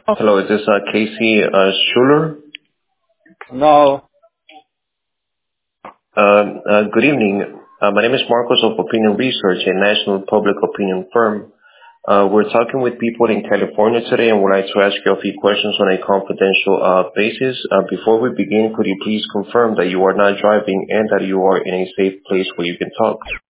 Hello, is this Casey Schuler? No. Good evening. My name is Marcos of Opinion Research, a national public opinion firm. We're talking with people in California today and would like to ask you a few questions on a confidential basis. Before we begin, could you please confirm that you are not driving and that you are in a safe place where you can talk?